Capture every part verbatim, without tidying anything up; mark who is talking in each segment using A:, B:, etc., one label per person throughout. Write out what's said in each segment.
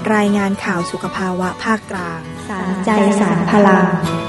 A: รายงานข่าวสุขภาวะภาคกลาง
B: สารใจสารพลัง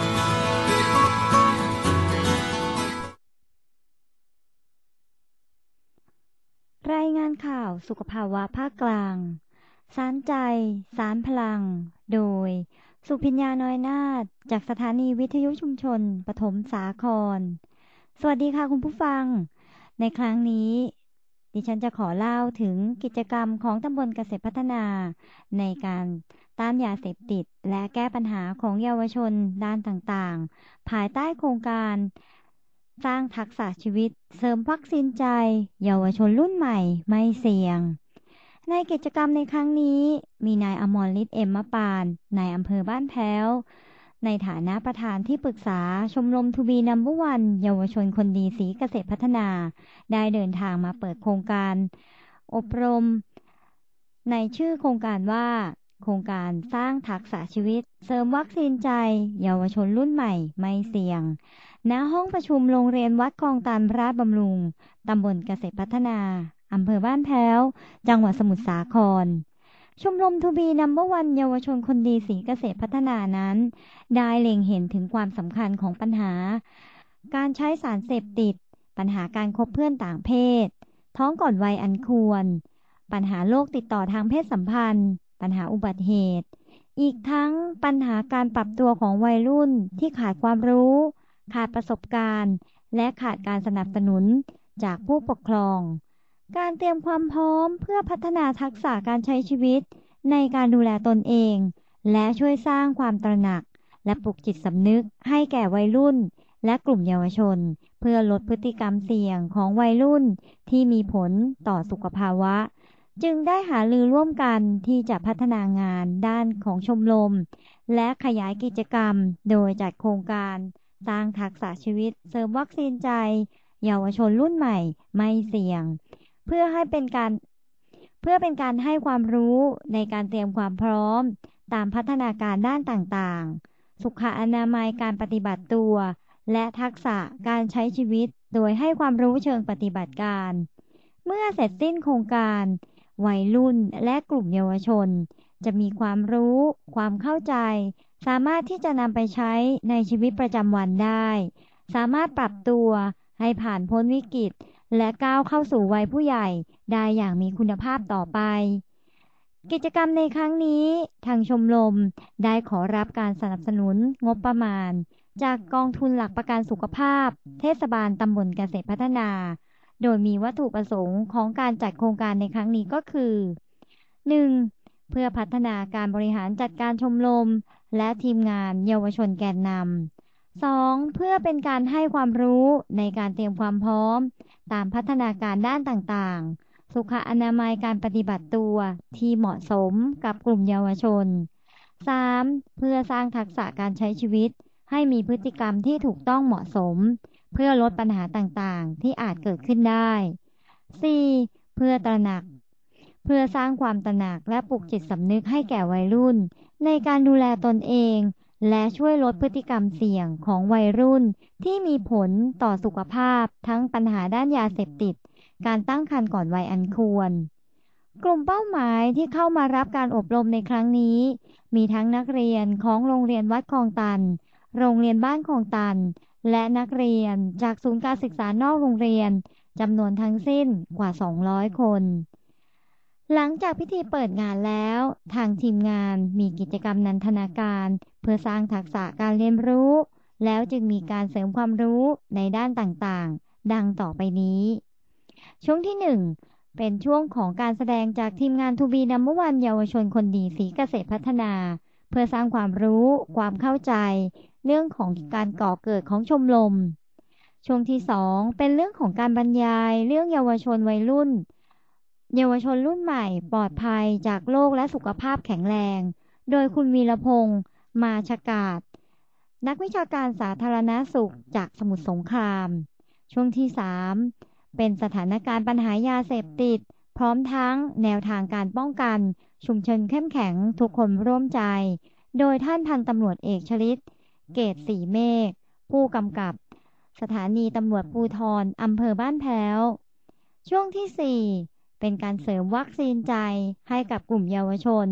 B: รายงานข่าวสุขภาวะภาคกลางสารใจสารพลังโดยสุพิญญาน้อยนาถจากสถานีวิทยุชุมชนปฐมสาครสวัสดีค่ะคุณผู้ฟังในครั้งนี้ดิฉันจะขอเล่าถึงกิจกรรมของตำบลเกษตรพัฒนาในการต้านยาเสพติดและแก้ปัญหาของเยาวชนด้านต่างๆภายใต้โครงการสร้างทักษะชีวิตเสริมวัคซีนใจเยาวชนรุ่นใหม่ไม่เสี่ยงในกิจกรรมในครั้งนี้มีนายอมรฤทธิ์เอ็มมะปานนายอำเภอบ้านแพ้วในฐานะประธานที่ปรึกษาชมรมทูบีนัมเบอร์วันเยาวชนคนดีศรีเกษตรพัฒนาได้เดินทางมาเปิดโครงการอบรมในชื่อโครงการว่าโครงการสร้างทักษะชีวิตเสริมวัคซีนใจเยาวชนรุ่นใหม่ไม่เสี่ยงณห้องประชุมโรงเรียนวัดคลองตันราชบำรุงตำบลเกษตรพัฒนาอำเภอบ้านแพ้วจังหวัดสมุทรสาครชมรมทูบีนัมเบอร์วันเยาวชนคนดีศรีเกษตรพัฒนานั้นได้เล็งเห็นถึงความสำคัญของปัญหาการใช้สารเสพติดปัญหาการคบเพื่อนต่างเพศท้องก่อนวัยอันควรปัญหาโรคติดต่อทางเพศสัมพันธ์ปัญหาอุบัติเหตุอีกทั้งปัญหาการปรับตัวของวัยรุ่นที่ขาดความรู้ขาดประสบการณ์และขาดการสนับสนุนจากผู้ปกครองการเตรียมความพร้อมเพื่อพัฒนาทักษะการใช้ชีวิตในการดูแลตนเองและช่วยสร้างความตระหนักและปลุกจิตสำนึกให้แก่วัยรุ่นและกลุ่มเยาวชนเพื่อลดพฤติกรรมเสี่ยงของวัยรุ่นที่มีผลต่อสุขภาวะจึงได้หารือร่วมกันที่จะพัฒนางานด้านของชมรมและขยายกิจกรรมโดยจัดโครงการสร้างทักษะชีวิตเสริมวัคซีนใจเยาวชนรุ่นใหม่ไม่เสี่ยงเพื่อให้เป็นการเพื่อเป็นการให้ความรู้ในการเตรียมความพร้อมตามพัฒนาการด้านต่างๆสุขอนามัยการปฏิบัติตัวและทักษะการใช้ชีวิตโดยให้ความรู้เชิงปฏิบัติการเมื่อเสร็จสิ้นโครงการวัยรุ่นและกลุ่มเยาวชนจะมีความรู้ความเข้าใจสามารถที่จะนำไปใช้ในชีวิตประจำวันได้สามารถปรับตัวให้ผ่านพ้นวิกฤตและก้าวเข้าสู่วัยผู้ใหญ่ได้อย่างมีคุณภาพต่อไปกิจกรรมในครั้งนี้ทางชมรมได้ขอรับการสนับสนุนงบประมาณจากกองทุนหลักประกันสุขภาพเทศบาลตำบลเกษตรพัฒนาโดยมีวัตถุประสงค์ของการจัดโครงการในครั้งนี้ก็คือ หนึ่ง. เพื่อพัฒนาการบริหารจัดการชมรมและทีมงานเยาวชนแกนนำ สอง. เพื่อเป็นการให้ความรู้ในการเตรียมความพร้อมตามพัฒนาการด้านต่างๆสุขอนามัยการปฏิบัติตัวที่เหมาะสมกับกลุ่มเยาวชน สาม. เพื่อสร้างทักษะการใช้ชีวิตให้มีพฤติกรรมที่ถูกต้องเหมาะสมเพื่อลดปัญหาต่างๆที่อาจเกิดขึ้นได้ สี่. เพื่อตระหนักเพื่อสร้างความตระหนักและปลุกจิตสำนึกให้แก่วัยรุ่นในการดูแลตนเองและช่วยลดพฤติกรรมเสี่ยงของวัยรุ่นที่มีผลต่อสุขภาพทั้งปัญหาด้านยาเสพติดการตั้งครรภ์ก่อนวัยอันควรกลุ่มเป้าหมายที่เข้ามารับการอบรมในครั้งนี้มีทั้งนักเรียนของโรงเรียนวัดคลองตันโรงเรียนบ้านคลองตันและนักเรียนจากศูนย์การศึกษานอกโรงเรียนจำนวนทั้งสิ้นกว่าสองร้อยคนหลังจากพิธีเปิดงานแล้วทางทีมงานมีกิจกรรมนันทนาการเพื่อสร้างทักษะการเรียนรู้แล้วจึงมีการเสริมความรู้ในด้านต่างๆดังต่อไปนี้ช่วงที่หนึ่งเป็นช่วงของการแสดงจากทีมงานทูบีนัมเบอร์วันเยาวชนคนดีศรีเกษตรพัฒนาเพื่อสร้างความรู้ความเข้าใจเรื่องของการก่อเกิดของชมรมช่วงที่สองเป็นเรื่องของการบรรยายเรื่องเยาวชนวัยรุ่นเยาวชนรุ่นใหม่ปลอดภัยจากโรคและสุขภาพแข็งแรงโดยคุณวีรพงษ์มาชกาศนักวิชาการสาธารณสุขจากสมุทรสงครามช่วงที่สามเป็นสถานการณ์ปัญหายาเสพติดพร้อมทั้งแนวทางการป้องกันชุมชนเข้มแข็งทุกคนร่วมใจโดยท่านพันตำรวจเอกชลิตเกตศรีเมฆผู้กำกับสถานีตำรวจภูธรอำเภอบ้านแพ้วช่วงที่สี่เป็นการเสริมวัคซีนใจให้กับกลุ่มเยาวชน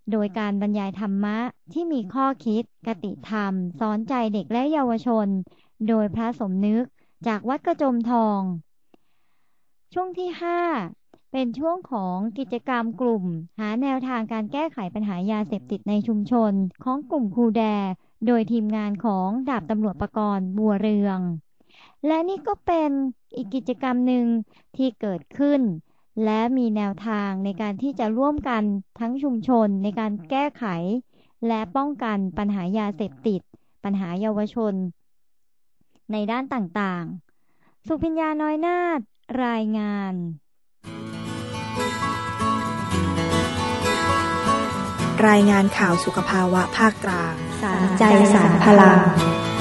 B: โดยการบรรยายธรรมะที่มีข้อคิดคติธรรมสอนใจเด็กและเยาวชนโดยพระสมนึกจากวัดกระจมทองช่วงที่ห้าเป็นช่วงของกิจกรรมกลุ่มหาแนวทางการแก้ไขปัญหายาเสพติดในชุมชนของกลุ่มครูแดโดยทีมงานของดาบตำรวจประกรณ์บัวเรืองและนี่ก็เป็นอีกกิจกรรมหนึ่งที่เกิดขึ้นและมีแนวทางในการที่จะร่วมกันทั้งชุมชนในการแก้ไขและป้องกันปัญหายาเสพติดปัญหาเยาวชนในด้านต่างๆสุพิญญาน้อยนาฏรายงาน
A: รายงานข่าวสุขภาวะภาคกลางสารใจสารพลัง